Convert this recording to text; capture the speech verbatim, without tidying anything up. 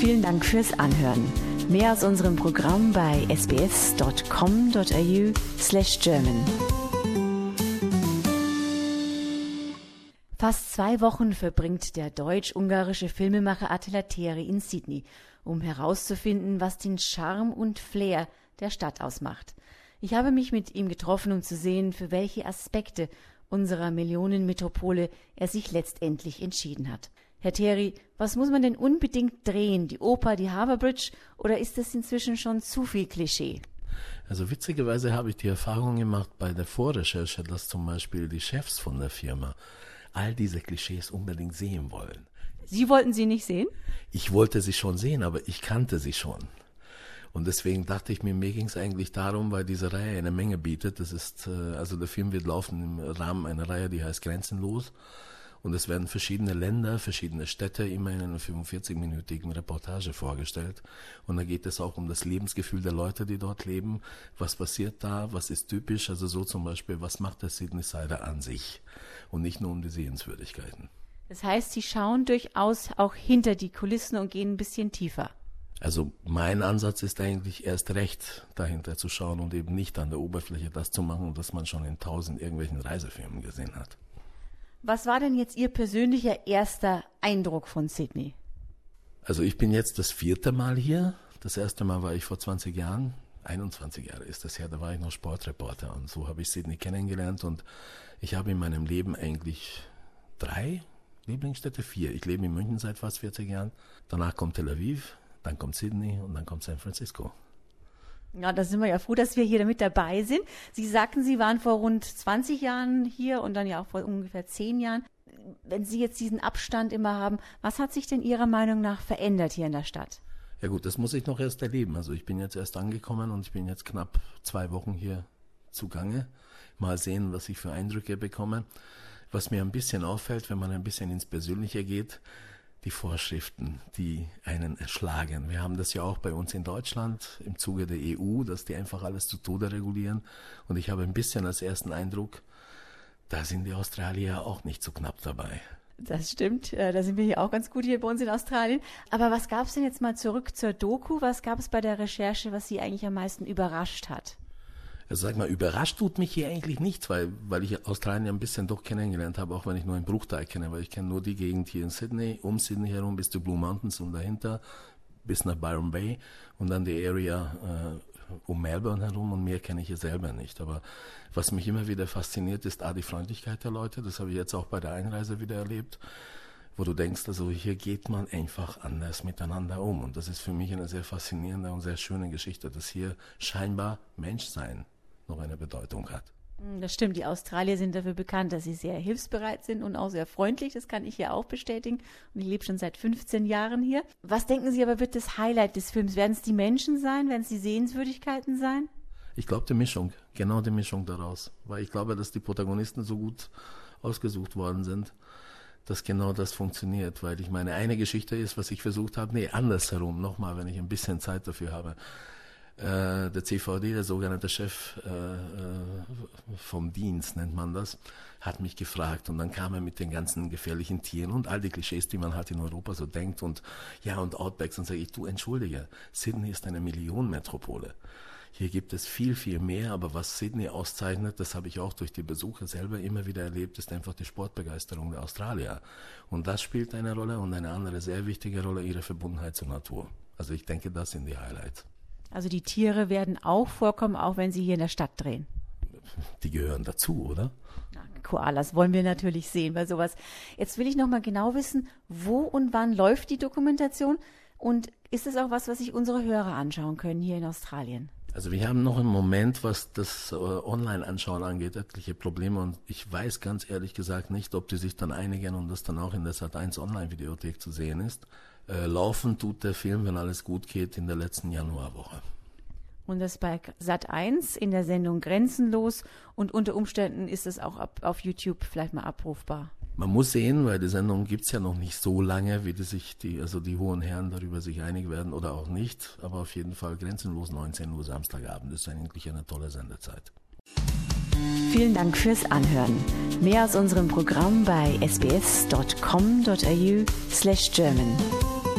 Vielen Dank fürs Anhören. Mehr aus unserem Programm bei sbs dot com dot a u slash German. Fast zwei Wochen verbringt der deutsch-ungarische Filmemacher Attila Teri in Sydney, um herauszufinden, was den Charme und Flair der Stadt ausmacht. Ich habe mich mit ihm getroffen, um zu sehen, für welche Aspekte unserer Millionenmetropole er sich letztendlich entschieden hat. Herr Teri, was muss man denn unbedingt drehen? Die Oper, die Harbour Bridge, oder ist das inzwischen schon zu viel Klischee? Also witzigerweise habe ich die Erfahrung gemacht bei der Vorrecherche, dass zum Beispiel die Chefs von der Firma all diese Klischees unbedingt sehen wollen. Sie wollten sie nicht sehen? Ich wollte sie schon sehen, aber ich kannte sie schon. Und deswegen dachte ich mir, mir ging es eigentlich darum, weil diese Reihe eine Menge bietet. Das ist, also der Film wird laufen im Rahmen einer Reihe, die heißt Grenzenlos. Und es werden verschiedene Länder, verschiedene Städte immer in einer fünfundvierzig-minütigen Reportage vorgestellt. Und da geht es auch um das Lebensgefühl der Leute, die dort leben. Was passiert da? Was ist typisch? Also so zum Beispiel, was macht der Sydneysider an sich? Und nicht nur um die Sehenswürdigkeiten. Das heißt, Sie schauen durchaus auch hinter die Kulissen und gehen ein bisschen tiefer. Also mein Ansatz ist eigentlich erst recht dahinter zu schauen und eben nicht an der Oberfläche das zu machen, was man schon in tausend irgendwelchen Reisefilmen gesehen hat. Was war denn jetzt Ihr persönlicher erster Eindruck von Sydney? Also ich bin jetzt das vierte Mal hier. Das erste Mal war ich vor zwanzig Jahren. einundzwanzig Jahre ist das her, da war ich noch Sportreporter. Und so habe ich Sydney kennengelernt. Und ich habe in meinem Leben eigentlich drei Lieblingsstädte, vier. Ich lebe in München seit fast vierzig Jahren. Danach kommt Tel Aviv, dann kommt Sydney und dann kommt San Francisco. Ja, da sind wir ja froh, dass wir hier mit dabei sind. Sie sagten, Sie waren vor rund zwanzig Jahren hier und dann ja auch vor ungefähr zehn Jahren. Wenn Sie jetzt diesen Abstand immer haben, was hat sich denn Ihrer Meinung nach verändert hier in der Stadt? Ja gut, das muss ich noch erst erleben. Also ich bin jetzt erst angekommen und ich bin jetzt knapp zwei Wochen hier zugange. Mal sehen, was ich für Eindrücke bekomme. Was mir ein bisschen auffällt, wenn man ein bisschen ins Persönliche geht, die Vorschriften, die einen erschlagen. Wir haben das ja auch bei uns in Deutschland im Zuge der E U, dass die einfach alles zu Tode regulieren. Und ich habe ein bisschen als ersten Eindruck, da sind die Australier auch nicht so knapp dabei. Das stimmt, da sind wir hier auch ganz gut hier bei uns in Australien. Aber was gab es denn jetzt mal zurück zur Doku? Was gab es bei der Recherche, was Sie eigentlich am meisten überrascht hat? Also sag mal, überrascht tut mich hier eigentlich nichts, weil, weil ich Australien ein bisschen doch kennengelernt habe, auch wenn ich nur einen Bruchteil kenne, weil ich kenne nur die Gegend hier in Sydney, um Sydney herum bis zu Blue Mountains und dahinter bis nach Byron Bay und dann die Area äh, um Melbourne herum und mehr kenne ich hier selber nicht. Aber was mich immer wieder fasziniert, ist A, die Freundlichkeit der Leute, das habe ich jetzt auch bei der Einreise wieder erlebt, wo du denkst, also hier geht man einfach anders miteinander um und das ist für mich eine sehr faszinierende und sehr schöne Geschichte, dass hier scheinbar Menschsein noch eine Bedeutung hat. Das stimmt, die Australier sind dafür bekannt, dass sie sehr hilfsbereit sind und auch sehr freundlich, das kann ich hier auch bestätigen und ich lebe schon seit fünfzehn Jahren hier. Was denken Sie aber wird das Highlight des Films? Werden es die Menschen sein? Werden es die Sehenswürdigkeiten sein? Ich glaube die Mischung, genau die Mischung daraus, weil ich glaube, dass die Protagonisten so gut ausgesucht worden sind, dass genau das funktioniert, weil ich meine, eine Geschichte ist, was ich versucht habe, nee, andersherum, nochmal, wenn ich ein bisschen Zeit dafür habe. Äh, der C V D, der sogenannte Chef äh, vom Dienst, nennt man das, hat mich gefragt und dann kam er mit den ganzen gefährlichen Tieren und all die Klischees, die man halt in Europa so denkt und ja und Outbacks und sage ich, du entschuldige, Sydney ist eine Millionenmetropole. Hier gibt es viel, viel mehr, aber was Sydney auszeichnet, das habe ich auch durch die Besuche selber immer wieder erlebt, ist einfach die Sportbegeisterung der Australier. Und das spielt eine Rolle und eine andere sehr wichtige Rolle, ihre Verbundenheit zur Natur. Also ich denke, das sind die Highlights. Also die Tiere werden auch vorkommen, auch wenn sie hier in der Stadt drehen. Die gehören dazu, oder? Na, Koalas wollen wir natürlich sehen bei sowas. Jetzt will ich noch mal genau wissen, wo und wann läuft die Dokumentation und ist es auch was, was sich unsere Hörer anschauen können hier in Australien? Also wir haben noch im Moment, was das äh, Online-Anschauen angeht, etliche Probleme und ich weiß ganz ehrlich gesagt nicht, ob die sich dann einigen und das dann auch in der Sat eins Online-Videothek zu sehen ist. Äh, laufen tut der Film, wenn alles gut geht, in der letzten Januarwoche. Und das bei Sat eins in der Sendung Grenzenlos und unter Umständen ist es auch ab, auf YouTube vielleicht mal abrufbar. Man muss sehen, weil die Sendung gibt's ja noch nicht so lange, wie die sich die, also die hohen Herren darüber sich einig werden oder auch nicht. Aber auf jeden Fall Grenzenlos neunzehn Uhr Samstagabend ist eigentlich eine tolle Sendezeit. Vielen Dank fürs Anhören. Mehr aus unserem Programm bei sbs dot com dot a u slash German.